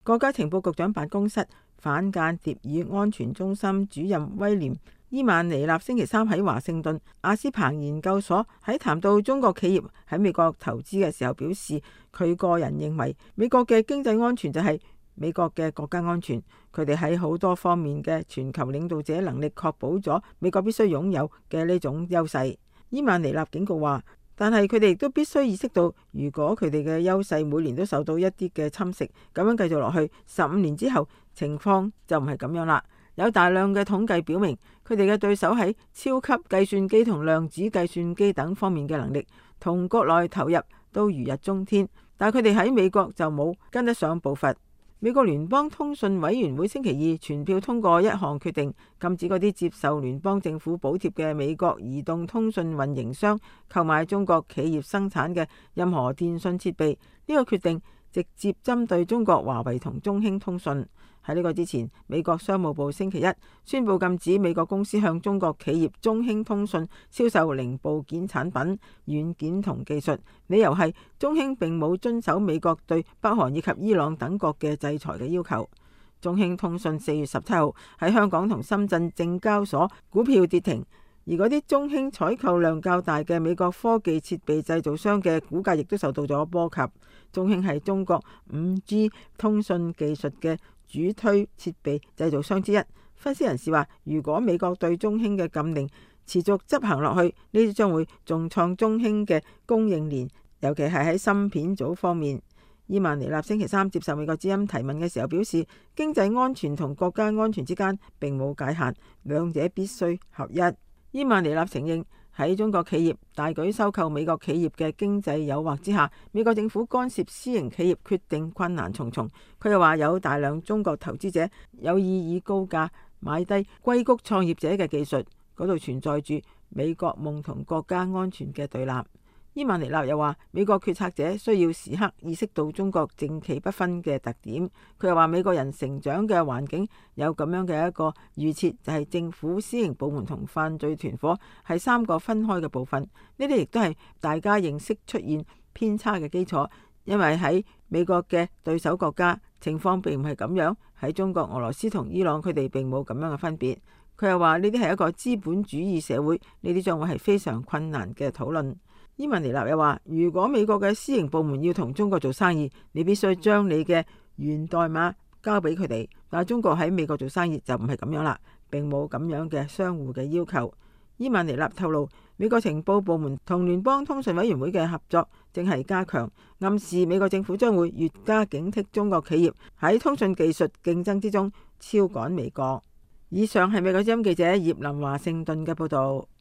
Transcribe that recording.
國家情報局長辦公室反間諜與安全中心主任威廉伊曼尼納星期三喺華盛頓亞斯彭研究所喺談到中國企業喺美國投資嘅時候表示，佢個人認為美國嘅經濟安全就係美國嘅國家安全，佢哋喺好多方面嘅全球領導者能力確保咗美國必須擁有嘅呢種優勢。伊曼尼納警告話，但係佢哋亦都必須意識到，如果佢哋嘅優勢每年都受到一啲嘅侵蝕，咁樣繼續落去，15年之後情況就唔係咁樣啦。有大量嘅統計表明，佢哋嘅對手喺超級計算機同量子計算機等方面嘅能力同國內投入都如日中天，但係佢哋喺美國就冇跟得上步伐。美國聯邦通訊委員會星期二全票通過一項決定，禁止嗰啲接受聯邦政府補貼嘅美國移動通訊運營商購買中國企業生產嘅任何電信設備。呢個決定直接針對中國華為同中興通訊。喺呢個之前，美國商務部星期一宣布禁止美國公司向中國企業中興通訊銷售零部件產品、軟件同技術，理由係中興並冇遵守美國對北韓以及伊朗等國嘅制裁嘅要求。中興通訊4月17號喺香港同深圳證交所股票跌停，而嗰啲中興採購量較大嘅美國科技設備製造商嘅股價亦都受到咗波及。中興係中國5G 通訊技術嘅主推設備製造商之一。分析人士話，如果美國對中興嘅禁令持續執行落去，呢啲將會重創中興嘅供應鏈，尤其係喺芯片組方面。伊曼尼納星期三接受美國之音提問嘅時候表示，經濟安全同國家安全之間並冇界限，兩者必須合一。伊曼尼納承認喺中國企業大舉收購美國企業嘅經濟誘惑之下，美國政府干涉私營企業決定困難重重。佢又話有大量中國投資者有意以高價買低硅谷創業者嘅技術，嗰度存在住美國夢同國家安全嘅對立。伊曼尼納又話，美國決策者需要時刻意識到中國政企不分嘅特點。佢又話，美國人成長嘅環境有咁樣嘅一個預設，就係政府、私營部門同犯罪團伙係3個分開嘅部分。呢啲亦都係大家認識出現偏差嘅基礎，因為喺美國嘅對手國家情況並唔係咁樣，喺中國、俄羅斯同伊朗佢哋並冇咁樣嘅分別。佢又話，呢啲係一個資本主義社會，呢啲將會係非常困難嘅討論。伊曼尼納又話，如果美國嘅私營部門要同中國做生意，你必須將你嘅源代碼交俾佢哋。但係中國喺美國做生意就唔係咁樣啦，並冇咁樣嘅相互嘅要求。伊曼尼納透露，美國情報部門同聯邦通訊委員會嘅合作正係加強，暗示美國政府將會越加警惕中國企業喺通訊技術競爭之中超趕美國。以上係美國之音記者葉林華盛頓嘅報道。